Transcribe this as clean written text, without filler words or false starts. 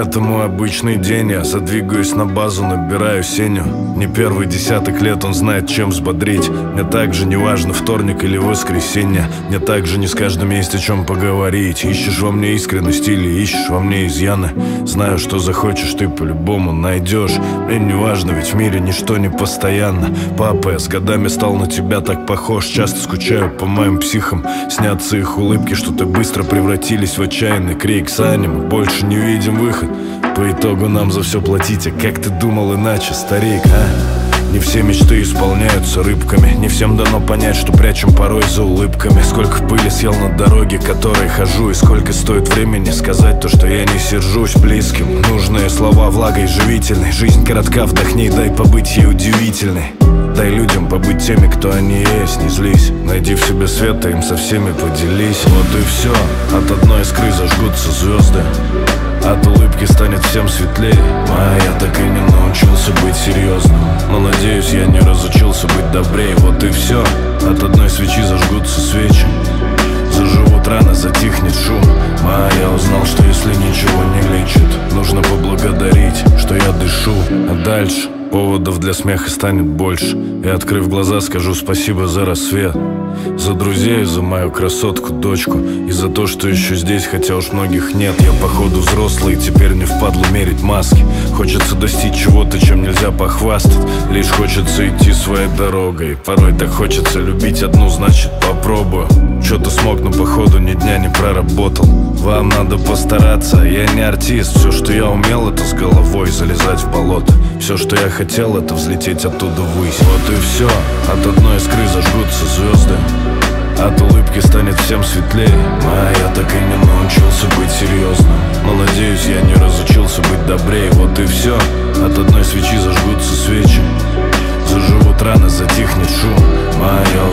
Это мой обычный день, я задвигаюсь на базу, набираю Сеню. Не первый десяток лет, он знает, чем взбодрить. Мне также не важно, вторник или воскресенье. Мне также не с каждым есть о чем поговорить. Ищешь во мне искренность или ищешь во мне изъяны. Знаю, что захочешь, ты по-любому найдешь. Мне не важно, ведь в мире ничто не постоянно. Папа, я с годами стал на тебя так похож. Часто скучаю по моим психам. Снятся их улыбки, что так быстро превратились в отчаянный крик. Саня, мы больше не видим выход. По итогу нам за все платить. А как ты думал иначе, старик, а? Не все мечты исполняются рыбками. Не всем дано понять, что прячем порой за улыбками. Сколько пыли съел на дороге, которой хожу. И сколько стоит времени сказать то, что я не сержусь близким. Нужные слова влагой живительной. Жизнь коротка, вдохни, дай побыть ей удивительной. Дай людям побыть теми, кто они есть, не злись. Найди в себе свет, и им со всеми поделись. Вот и все, от одной искры зажгутся звезды. От улыбки станет всем светлее. А я так и не научился быть серьезным. Но надеюсь, я не разучился быть добрее. Вот и все, от одной свечи зажгутся свечи. Заживут раны, затихнет шум. А я узнал, что если ничего не лечит, нужно поблагодарить, что я дышу. А дальше поводов для смеха станет больше. И, открыв глаза, скажу спасибо за рассвет. За друзей, за мою красотку, дочку. И за то, что еще здесь, хотя уж многих нет. Я походу взрослый, теперь не впадлу мерить маски. Хочется достичь чего-то, чем нельзя похвастать. Лишь хочется идти своей дорогой. Порой так хочется любить одну, значит попробую. Что-то смог, но походу ни дня не проработал. Вам надо постараться, я не артист. Все, что я умел, это с головой залезать в болото. Все, что я хотел, это взлететь оттуда ввысь. Вот и все, от одной искры зажгутся звезды. От улыбки станет всем светлее. А я так и не научился быть серьезным. Но надеюсь, я не разучился быть добрее. Вот и все, от одной свечи зажгутся свечи. Заживут раны, затихнет шум. А я